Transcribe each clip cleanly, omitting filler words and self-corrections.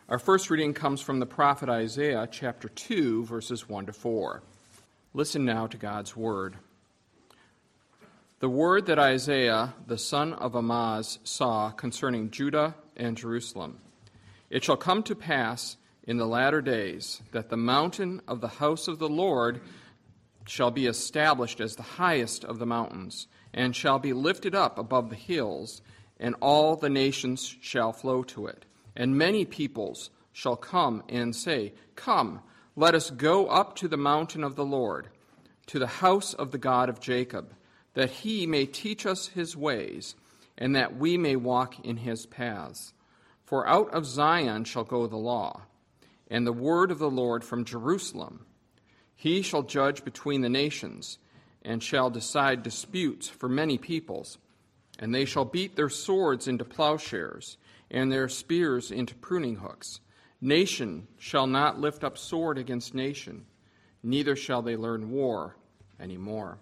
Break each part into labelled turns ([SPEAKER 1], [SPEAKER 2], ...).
[SPEAKER 1] Our first reading comes from the prophet Isaiah, chapter 2, verses 1 to 4. Listen now to God's word. The word that Isaiah, the son of Amoz, saw concerning Judah and Jerusalem. It shall come to pass in the latter days that the mountain of the house of the Lord shall be established as the highest of the mountains, and shall be lifted up above the hills, and all the nations shall flow to it. And many peoples shall come and say, Come, let us go up to the mountain of the Lord, to the house of the God of Jacob, that he may teach us his ways, and that we may walk in his paths. For out of Zion shall go the law, and the word of the Lord from Jerusalem. He shall judge between the nations, and shall decide disputes for many peoples. And they shall beat their swords into plowshares, and their spears into pruning hooks. Nation shall not lift up sword against nation, neither shall they learn war any more.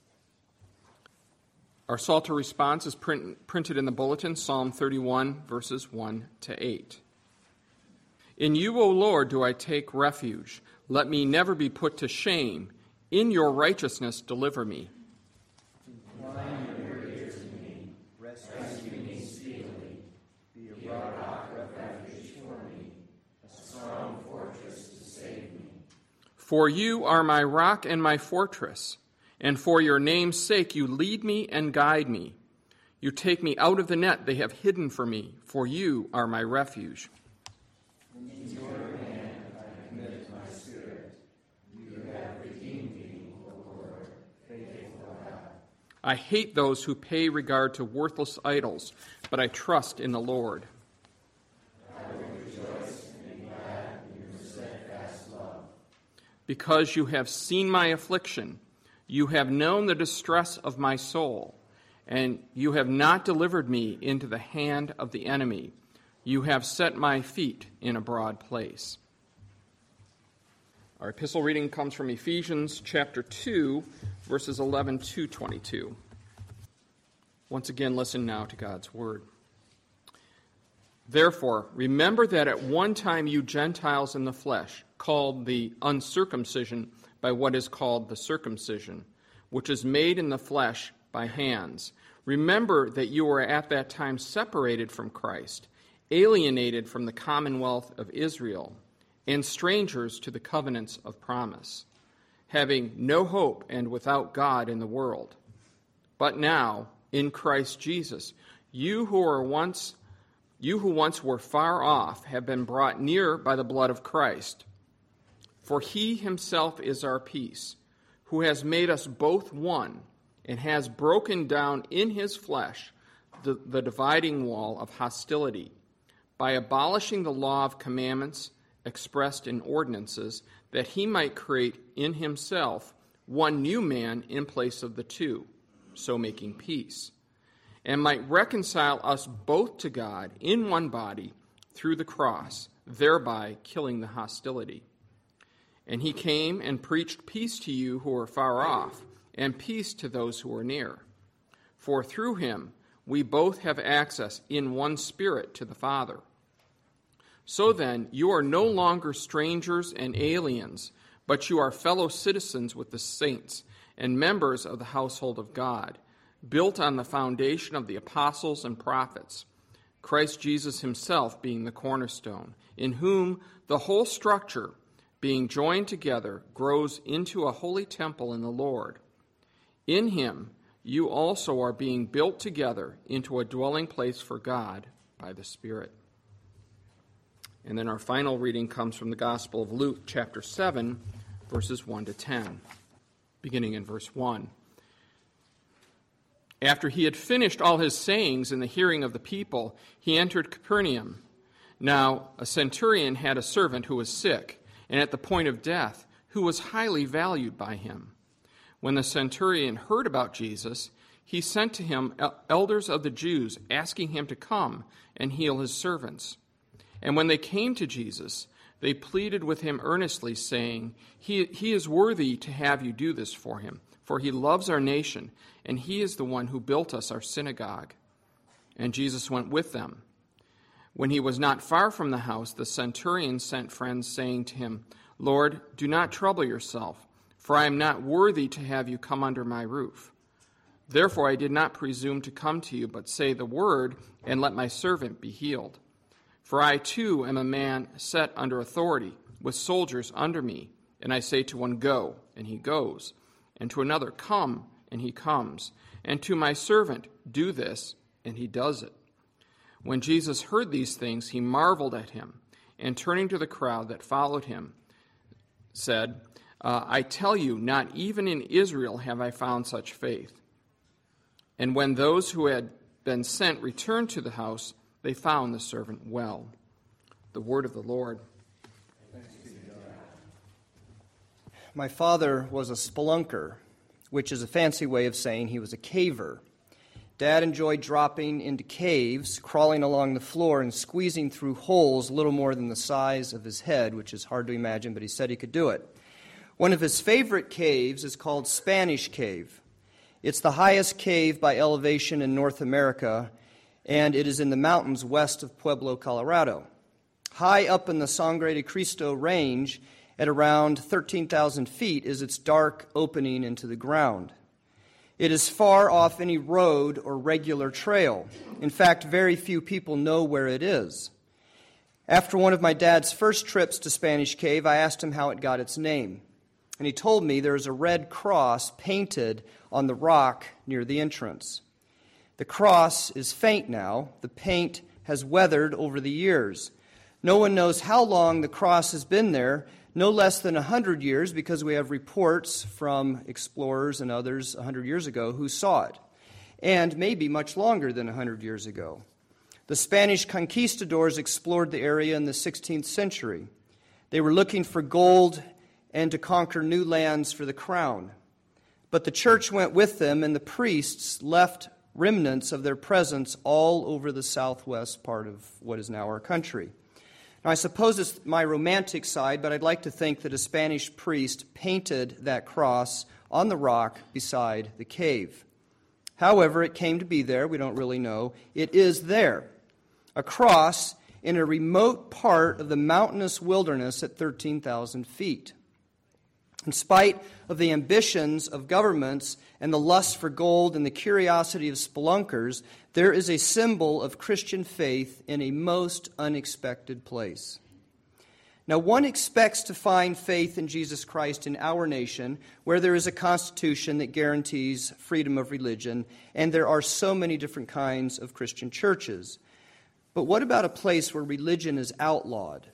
[SPEAKER 1] Our Psalter response is printed in the bulletin, Psalm 31, verses 1 to 8. In you, O Lord, do I take refuge. Let me never be put to shame. In your righteousness deliver me.
[SPEAKER 2] Incline your ear to me. Rescue me speedily. Be a rock of refuge for me, a strong fortress to save me.
[SPEAKER 1] For you are my rock and my fortress, and for your name's sake you lead me and guide me. You take me out of the net they have hidden for me, for you are my refuge.
[SPEAKER 2] Into your hand I commit my spirit. You have redeemed me, O Lord, faithful God.
[SPEAKER 1] I hate those who pay regard to worthless idols, but I trust in the Lord.
[SPEAKER 2] I will rejoice and be glad in your steadfast love.
[SPEAKER 1] Because you have seen my affliction, you have known the distress of my soul, and you have not delivered me into the hand of the enemy. You have set my feet in a broad place. Our epistle reading comes from Ephesians chapter 2, verses 11 to 22. Once again, listen now to God's word. Therefore, remember that at one time you Gentiles in the flesh, called the uncircumcision by what is called the circumcision, which is made in the flesh by hands. Remember that you were at that time separated from Christ, alienated from the commonwealth of Israel, and strangers to the covenants of promise, having no hope and without God in the world. But now, in Christ Jesus, you who once were far off have been brought near by the blood of Christ. For he himself is our peace, who has made us both one, and has broken down in his flesh the dividing wall of hostility, by abolishing the law of commandments expressed in ordinances, that he might create in himself one new man in place of the two, so making peace, and might reconcile us both to God in one body through the cross, thereby killing the hostility. And he came and preached peace to you who are far off, and peace to those who are near. For through him we both have access in one Spirit to the Father. So then, you are no longer strangers and aliens, but you are fellow citizens with the saints and members of the household of God, built on the foundation of the apostles and prophets, Christ Jesus himself being the cornerstone, in whom the whole structure, being joined together, grows into a holy temple in the Lord. In him, you also are being built together into a dwelling place for God by the Spirit. And then our final reading comes from the Gospel of Luke, chapter 7, verses 1 to 10, beginning in verse 1. After he had finished all his sayings in the hearing of the people, he entered Capernaum. Now a centurion had a servant who was sick, and at the point of death, who was highly valued by him. When the centurion heard about Jesus, he sent to him elders of the Jews, asking him to come and heal his servants. And when they came to Jesus, they pleaded with him earnestly, saying, He is worthy to have you do this for him, for he loves our nation, and he is the one who built us our synagogue. And Jesus went with them. When he was not far from the house, the centurion sent friends, saying to him, Lord, do not trouble yourself, for I am not worthy to have you come under my roof. Therefore I did not presume to come to you, but say the word, and let my servant be healed. For I too am a man set under authority, with soldiers under me. And I say to one, Go, and he goes, and to another, Come, and he comes, and to my servant, Do this, and he does it. When Jesus heard these things, he marveled at him, and turning to the crowd that followed him, said, I tell you, not even in Israel have I found such faith. And when those who had been sent returned to the house, they found the servant well. The word of the Lord.
[SPEAKER 2] My father was a spelunker, which is a fancy way of saying he was a caver. Dad enjoyed dropping into caves, crawling along the floor, and squeezing through holes little more than the size of his head, which is hard to imagine, but he said he could do it. One of his favorite caves is called Spanish Cave. It's the highest cave by elevation in North America, and it is in the mountains west of Pueblo, Colorado. High up in the Sangre de Cristo range, at around 13,000 feet, is its dark opening into the ground. It is far off any road or regular trail. In fact, very few people know where it is. After one of my dad's first trips to Spanish Cave, I asked him how it got its name. And he told me there is a red cross painted on the rock near the entrance. The cross is faint now. The paint has weathered over the years. No one knows how long the cross has been there, no less than 100 years, because we have reports from explorers and others 100 years ago who saw it, and maybe much longer than 100 years ago. The Spanish conquistadors explored the area in the 16th century. They were looking for gold and to conquer new lands for the crown. But the church went with them, and the priests left remnants of their presence all over the southwest part of what is now our country. Now, I suppose it's my romantic side, but I'd like to think that a Spanish priest painted that cross on the rock beside the cave. However, it came to be there. We don't really know. It is there. A cross in a remote part of the mountainous wilderness at 13,000 feet. In spite of the ambitions of governments and the lust for gold and the curiosity of spelunkers, there is a symbol of Christian faith in a most unexpected place. Now, one expects to find faith in Jesus Christ in our nation, where there is a constitution that guarantees freedom of religion, and there are so many different kinds of Christian churches. But what about a place where religion is outlawed?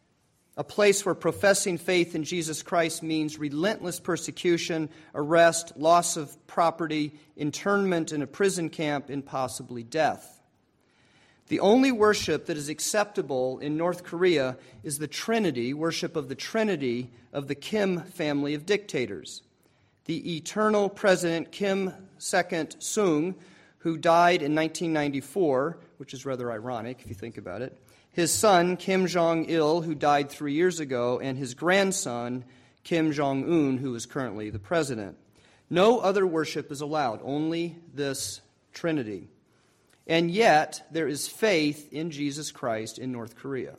[SPEAKER 2] A place where professing faith in Jesus Christ means relentless persecution, arrest, loss of property, internment in a prison camp, and possibly death. The only worship that is acceptable in North Korea is the Trinity, worship of the Trinity of the Kim family of dictators. The eternal President Kim Il-sung, who died in 1994, which is rather ironic if you think about it, his son, Kim Jong-il, who died 3 years ago, and his grandson, Kim Jong-un, who is currently the president. No other worship is allowed, only this Trinity. And yet, there is faith in Jesus Christ in North Korea.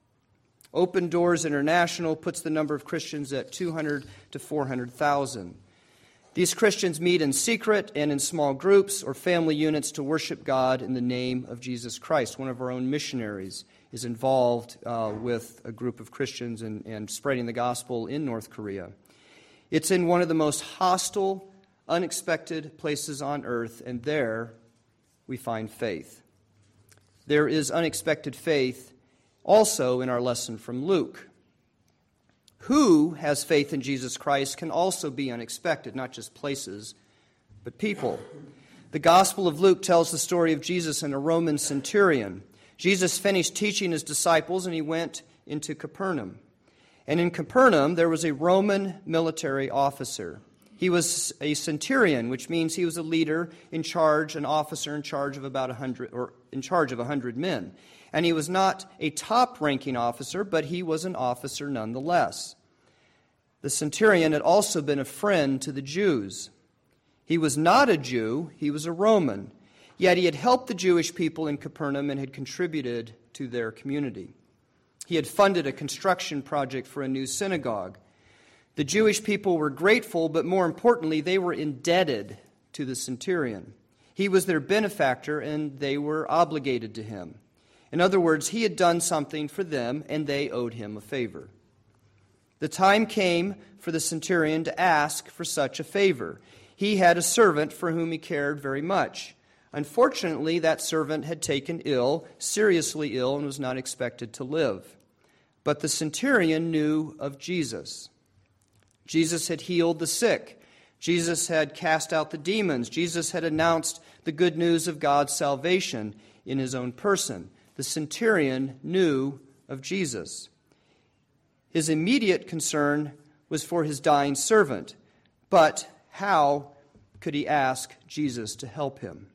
[SPEAKER 2] Open Doors International puts the number of Christians at 200 to 400,000. These Christians meet in secret and in small groups or family units to worship God in the name of Jesus Christ. One of our own missionaries is involved with a group of Christians and spreading the gospel in North Korea. It's in one of the most hostile, unexpected places on earth, and there we find faith. There is unexpected faith also in our lesson from Luke. Who has faith in Jesus Christ can also be unexpected, not just places, but people. The Gospel of Luke tells the story of Jesus and a Roman centurion. Jesus finished teaching his disciples and he went into Capernaum. And in Capernaum there was a Roman military officer. He was a centurion, which means he was a leader in charge, an officer in charge of about 100, or in charge of 100 men. And he was not a top-ranking officer, but he was an officer nonetheless. The centurion had also been a friend to the Jews. He was not a Jew, he was a Roman. Yet he had helped the Jewish people in Capernaum and had contributed to their community. He had funded a construction project for a new synagogue. The Jewish people were grateful, but more importantly, they were indebted to the centurion. He was their benefactor, and they were obligated to him. In other words, he had done something for them, and they owed him a favor. The time came for the centurion to ask for such a favor. He had a servant for whom he cared very much. Unfortunately, that servant had taken ill, seriously ill, and was not expected to live. But the centurion knew of Jesus. Jesus had healed the sick. Jesus had cast out the demons. Jesus had announced the good news of God's salvation in his own person. The centurion knew of Jesus. His immediate concern was for his dying servant. But how could he ask Jesus to help him?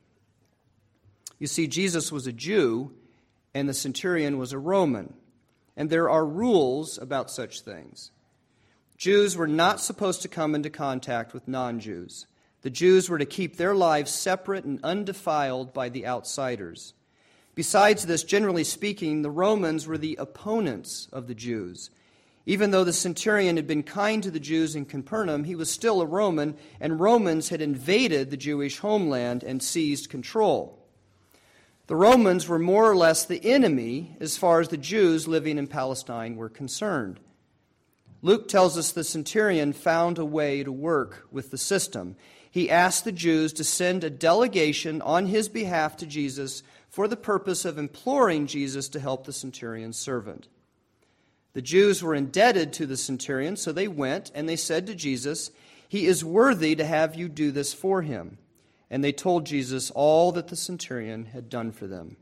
[SPEAKER 2] You see, Jesus was a Jew, and the centurion was a Roman. And there are rules about such things. Jews were not supposed to come into contact with non-Jews. The Jews were to keep their lives separate and undefiled by the outsiders. Besides this, generally speaking, the Romans were the opponents of the Jews. Even though the centurion had been kind to the Jews in Capernaum, he was still a Roman, and Romans had invaded the Jewish homeland and seized control. The Romans were more or less the enemy as far as the Jews living in Palestine were concerned. Luke tells us the centurion found a way to work with the system. He asked the Jews to send a delegation on his behalf to Jesus for the purpose of imploring Jesus to help the centurion's servant. The Jews were indebted to the centurion, so they went and they said to Jesus, "He is worthy to have you do this for him." And they told Jesus all that the centurion had done for them.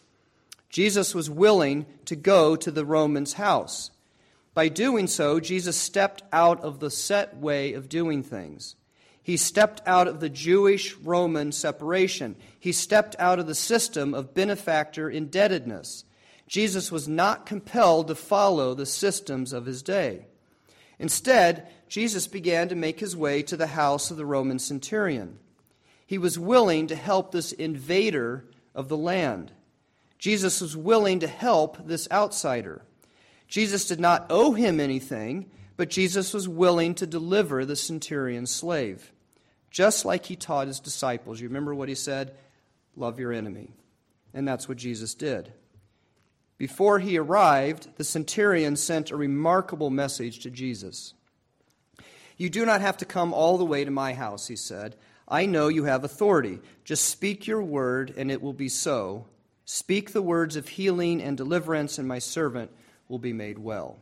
[SPEAKER 2] Jesus was willing to go to the Roman's house. By doing so, Jesus stepped out of the set way of doing things. He stepped out of the Jewish-Roman separation. He stepped out of the system of benefactor indebtedness. Jesus was not compelled to follow the systems of his day. Instead, Jesus began to make his way to the house of the Roman centurion. He was willing to help this invader of the land. Jesus was willing to help this outsider. Jesus did not owe him anything, but Jesus was willing to deliver the centurion's slave, just like he taught his disciples. You remember what he said? Love your enemy. And that's what Jesus did. Before he arrived, the centurion sent a remarkable message to Jesus. "You do not have to come all the way to my house," he said. "I know you have authority. Just speak your word, and it will be so. Speak the words of healing and deliverance, and my servant will be made well."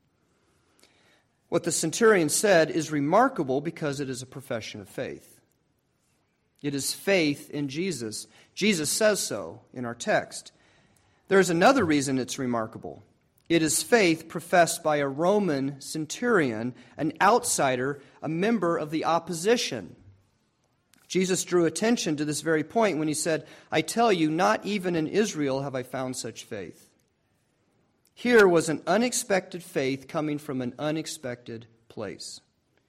[SPEAKER 2] What the centurion said is remarkable because it is a profession of faith. It is faith in Jesus. Jesus says so in our text. There is another reason it's remarkable. It is faith professed by a Roman centurion, an outsider, a member of the opposition. Jesus drew attention to this very point when he said, "I tell you, not even in Israel have I found such faith." Here was an unexpected faith coming from an unexpected place.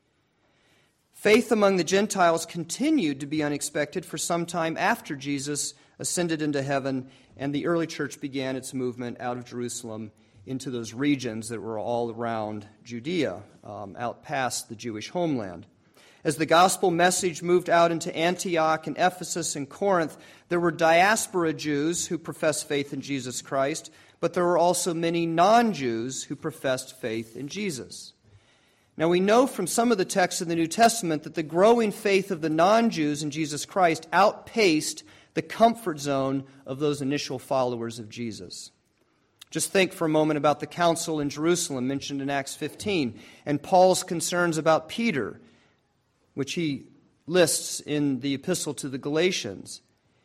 [SPEAKER 2] Faith among the Gentiles continued to be unexpected for some time after Jesus ascended into heaven and the early church began its movement out of Jerusalem into those regions that were all around Judea, out past the Jewish homeland. As the gospel message moved out into Antioch and Ephesus and Corinth, there were diaspora Jews who professed faith in Jesus Christ, but there were also many non-Jews who professed faith in Jesus. Now we know from some of the texts in the New Testament that the growing faith of the non-Jews in Jesus Christ outpaced the comfort zone of those initial followers of Jesus. Just think for a moment about the council in Jerusalem mentioned in Acts 15 and Paul's concerns about Peter, which he lists in the epistle to the Galatians.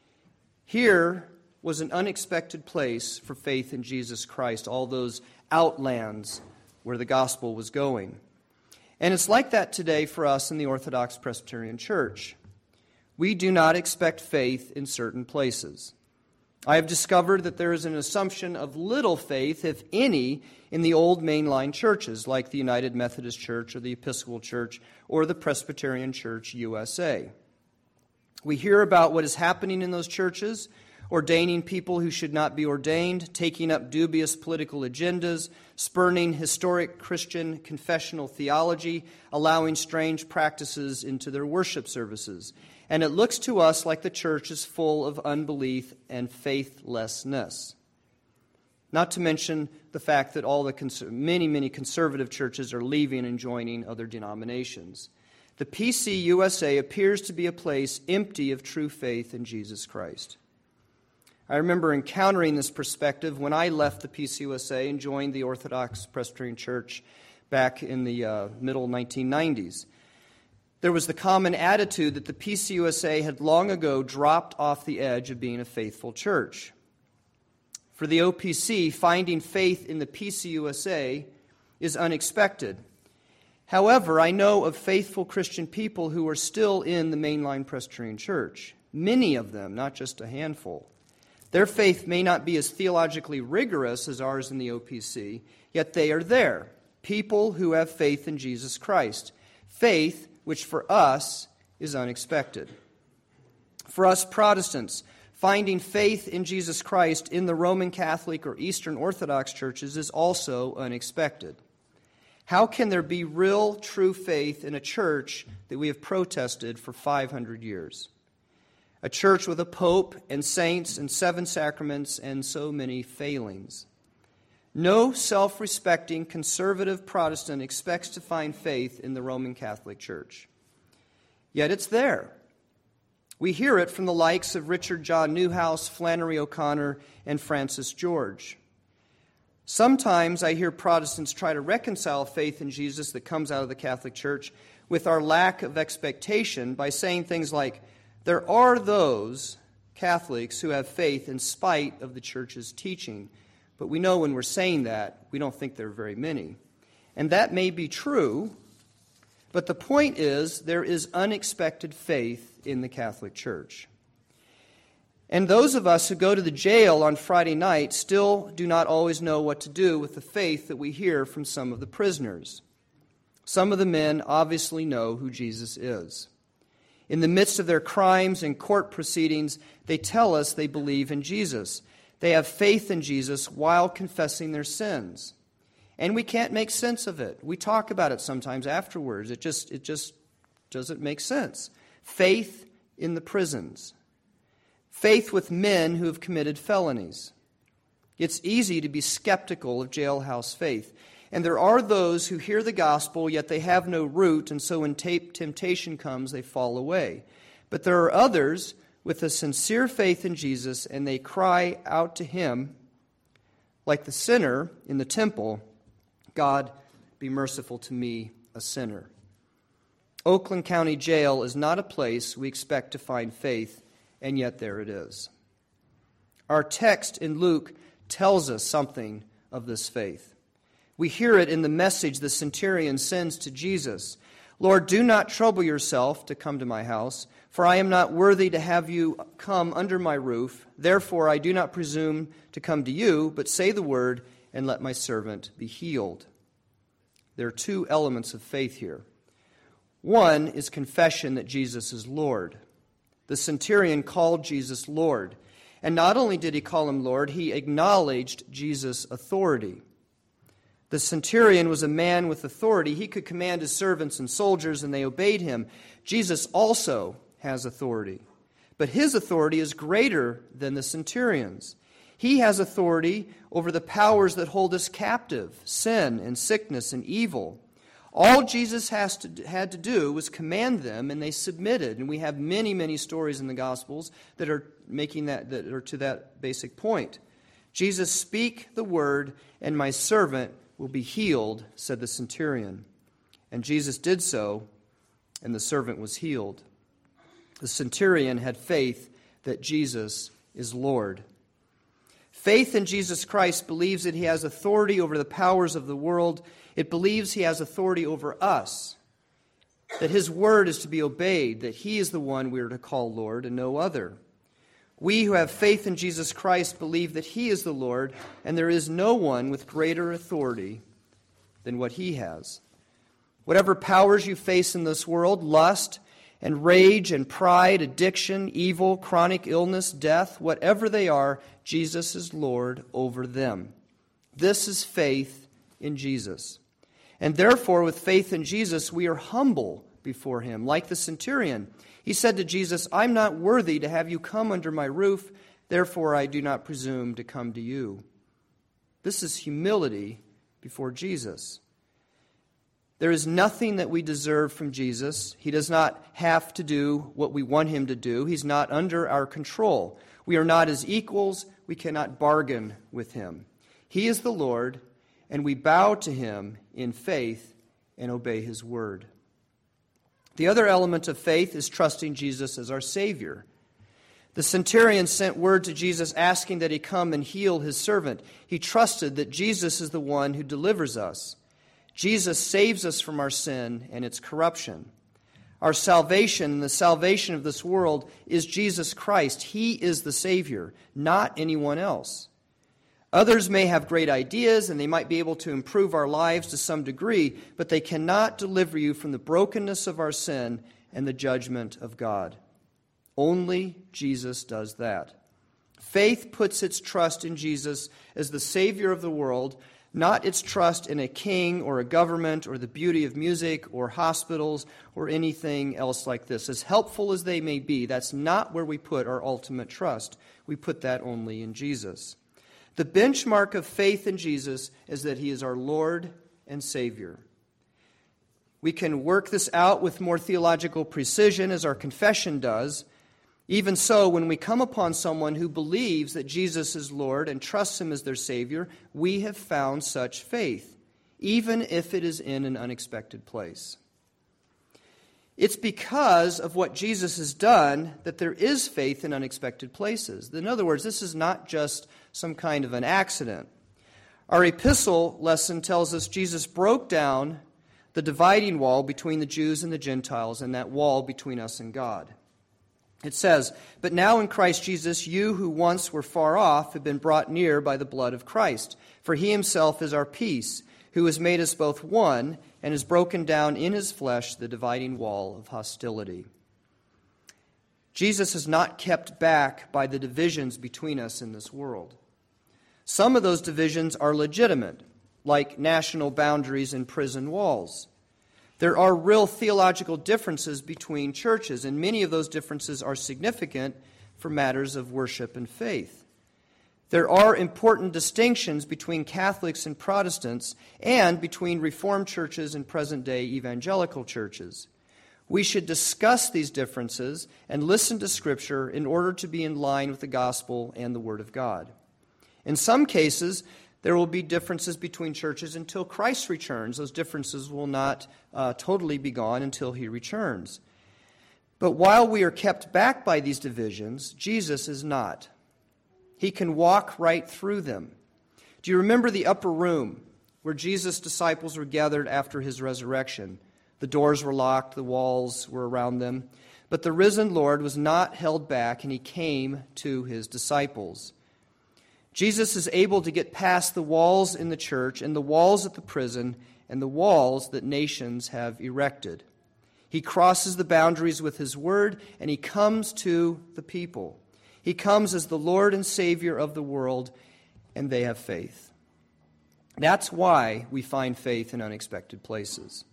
[SPEAKER 2] Here was an unexpected place for faith in Jesus Christ, all those outlands where the gospel was going. And it's like that today for us in the Orthodox Presbyterian Church. We do not expect faith in certain places. I have discovered that there is an assumption of little faith, if any, in the old mainline churches like the United Methodist Church or the Episcopal Church or the Presbyterian Church USA. We hear about what is happening in those churches, ordaining people who should not be ordained, taking up dubious political agendas, spurning historic Christian confessional theology, allowing strange practices into their worship services. And it looks to us like the church is full of unbelief and faithlessness. Not to mention the fact that many conservative churches are leaving and joining other denominations. The PCUSA appears to be a place empty of true faith in Jesus Christ. I remember encountering this perspective when I left the PCUSA and joined the Orthodox Presbyterian Church back in the middle 1990s. There was the common attitude that the PCUSA had long ago dropped off the edge of being a faithful church. For the OPC, finding faith in the PCUSA is unexpected. However, I know of faithful Christian people who are still in the mainline Presbyterian Church. Many of them, not just a handful. Their faith may not be as theologically rigorous as ours in the OPC, yet they are there. People who have faith in Jesus Christ. Faith which for us is unexpected. For us Protestants, finding faith in Jesus Christ in the Roman Catholic or Eastern Orthodox churches is also unexpected. How can there be real, true faith in a church that we have protested for 500 years? A church with a pope and saints and 7 sacraments and so many failings. No self-respecting conservative Protestant expects to find faith in the Roman Catholic Church. Yet it's there. We hear it from the likes of Richard John Newhouse, Flannery O'Connor, and Francis George. Sometimes I hear Protestants try to reconcile faith in Jesus that comes out of the Catholic Church with our lack of expectation by saying things like, there are those Catholics who have faith in spite of the Church's teaching, but we know when we're saying that, we don't think there are very many. And that may be true, but the point is there is unexpected faith in the Catholic Church. And those of us who go to the jail on Friday night still do not always know what to do with the faith that we hear from some of the prisoners. Some of the men obviously know who Jesus is. In the midst of their crimes and court proceedings, they tell us they believe in Jesus. They have faith in Jesus while confessing their sins. And we can't make sense of it. We talk about it sometimes afterwards. It just doesn't make sense. Faith in the prisons. Faith with men who have committed felonies. It's easy to be skeptical of jailhouse faith. And there are those who hear the gospel, yet they have no root, and so when temptation comes, they fall away. But there are others with a sincere faith in Jesus, and they cry out to Him, like the sinner in the temple, God, be merciful to me, a sinner. Oakland County Jail is not a place we expect to find faith, and yet there it is. Our text in Luke tells us something of this faith. We hear it in the message the centurion sends to Jesus. Lord, do not trouble yourself to come to my house, for I am not worthy to have you come under my roof. Therefore I do not presume to come to you, but say the word, and let my servant be healed. There are 2 elements of faith here. One is confession that Jesus is Lord. The centurion called Jesus Lord. And not only did he call him Lord, he acknowledged Jesus' authority. The centurion was a man with authority. He could command his servants and soldiers, and they obeyed him. Jesus also has authority. But his authority is greater than the centurion's. He has authority over the powers that hold us captive, sin and sickness and evil. All Jesus had to do was command them, and they submitted. And we have many, many stories in the Gospels that are that are to that basic point. Jesus, speak the word, and my servant will be healed, said the centurion. And Jesus did so, and the servant was healed. The centurion had faith that Jesus is Lord. Faith in Jesus Christ believes that He has authority over the powers of the world. It believes He has authority over us, that His word is to be obeyed, that He is the one we are to call Lord and no other. We who have faith in Jesus Christ believe that He is the Lord, and there is no one with greater authority than what He has. Whatever powers you face in this world, lust and rage and pride, addiction, evil, chronic illness, death, whatever they are, Jesus is Lord over them. This is faith in Jesus. And therefore, with faith in Jesus, we are humble before him. Like the centurion, he said to Jesus, I'm not worthy to have you come under my roof, therefore I do not presume to come to you. This is humility before Jesus. There is nothing that we deserve from Jesus. He does not have to do what we want him to do. He's not under our control. We are not his equals. We cannot bargain with him. He is the Lord, and we bow to him in faith and obey his word. The other element of faith is trusting Jesus as our Savior. The centurion sent word to Jesus asking that he come and heal his servant. He trusted that Jesus is the one who delivers us. Jesus saves us from our sin and its corruption. Our salvation, the salvation of this world, is Jesus Christ. He is the Savior, not anyone else. Others may have great ideas and they might be able to improve our lives to some degree, but they cannot deliver you from the brokenness of our sin and the judgment of God. Only Jesus does that. Faith puts its trust in Jesus as the Savior of the world, not its trust in a king or a government or the beauty of music or hospitals or anything else like this. As helpful as they may be, that's not where we put our ultimate trust. We put that only in Jesus. The benchmark of faith in Jesus is that he is our Lord and Savior. We can work this out with more theological precision as our confession does. Even so, when we come upon someone who believes that Jesus is Lord and trusts him as their Savior, we have found such faith, even if it is in an unexpected place. It's because of what Jesus has done that there is faith in unexpected places. In other words, this is not just some kind of an accident. Our epistle lesson tells us Jesus broke down the dividing wall between the Jews and the Gentiles, and that wall between us and God. It says, "But now in Christ Jesus, you who once were far off have been brought near by the blood of Christ. For he himself is our peace, who has made us both one and has broken down in his flesh the dividing wall of hostility." Jesus is not kept back by the divisions between us in this world. Some of those divisions are legitimate, like national boundaries and prison walls. There are real theological differences between churches, and many of those differences are significant for matters of worship and faith. There are important distinctions between Catholics and Protestants and between Reformed churches and present-day evangelical churches. We should discuss these differences and listen to Scripture in order to be in line with the gospel and the Word of God. In some cases, there will be differences between churches until Christ returns. Those differences will not totally be gone until he returns. But while we are kept back by these divisions, Jesus is not. He can walk right through them. Do you remember the upper room where Jesus' disciples were gathered after his resurrection? The doors were locked, the walls were around them. But the risen Lord was not held back, and he came to his disciples. Jesus is able to get past the walls in the church and the walls at the prison and the walls that nations have erected. He crosses the boundaries with his word, and he comes to the people. He comes as the Lord and Savior of the world, and they have faith. That's why we find faith in unexpected places.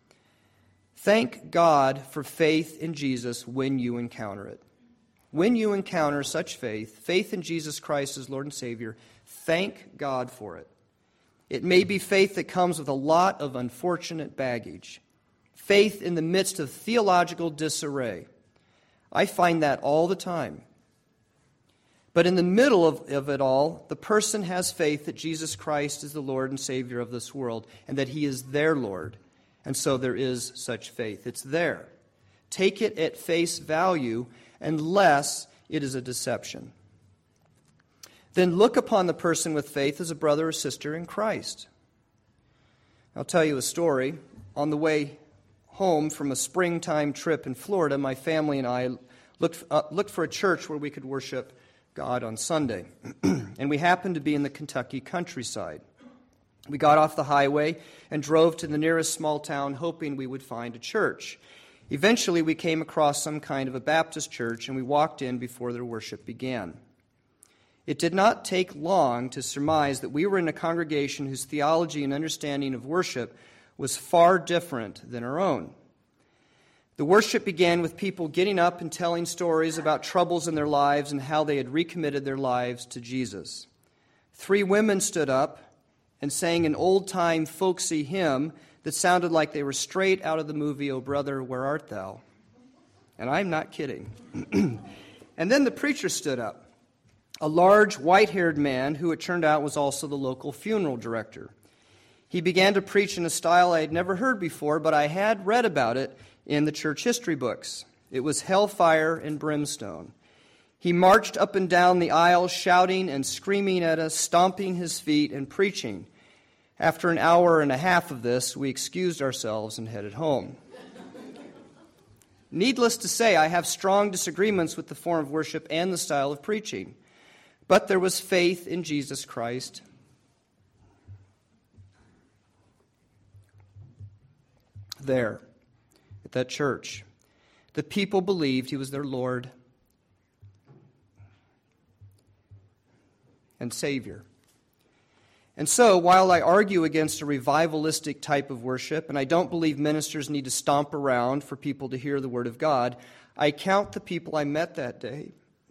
[SPEAKER 2] Thank God for faith in Jesus when you encounter it. When you encounter such faith, faith in Jesus Christ as Lord and Savior, thank God for it. It may be faith that comes with a lot of unfortunate baggage. Faith in the midst of theological disarray. I find that all the time. But in the middle of it all, the person has faith that Jesus Christ is the Lord and Savior of this world, and that he is their Lord. And so there is such faith. It's there. Take it at face value, unless it is a deception. Then look upon the person with faith as a brother or sister in Christ. I'll tell you a story. On the way home from a springtime trip in Florida, my family and I looked for a church where we could worship God on Sunday. And we happened to be in the Kentucky countryside. We got off the highway and drove to the nearest small town, hoping we would find a church. Eventually, we came across some kind of a Baptist church, and we walked in before their worship began. It did not take long to surmise that we were in a congregation whose theology and understanding of worship was far different than our own. The worship began with people getting up and telling stories about troubles in their lives and how they had recommitted their lives to Jesus. 3 women stood up and sang an old-time folksy hymn that sounded like they were straight out of the movie, "Oh Brother, Where Art Thou?" And I'm not kidding. And then the preacher stood up, a large, white-haired man who it turned out was also the local funeral director. He began to preach in a style I had never heard before, but I had read about it in the church history books. It was hellfire and brimstone. He marched up and down the aisle, shouting and screaming at us, stomping his feet and preaching. After an hour and a half of this, we excused ourselves and headed home. Needless to say, I have strong disagreements with the form of worship and the style of preaching. But there was faith in Jesus Christ. There, at that church, the people believed he was their Lord and Savior. And so, while I argue against a revivalistic type of worship, and I don't believe ministers need to stomp around for people to hear the Word of God, I count the people I met that day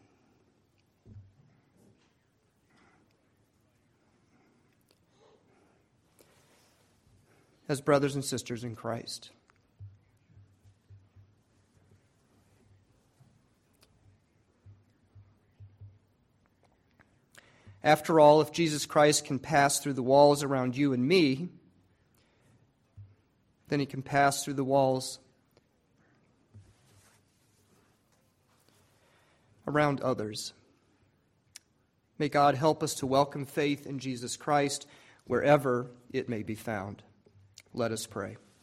[SPEAKER 2] as brothers and sisters in Christ. After all, if Jesus Christ can pass through the walls around you and me, then he can pass through the walls around others. May God help us to welcome faith in Jesus Christ wherever it may be found. Let us pray.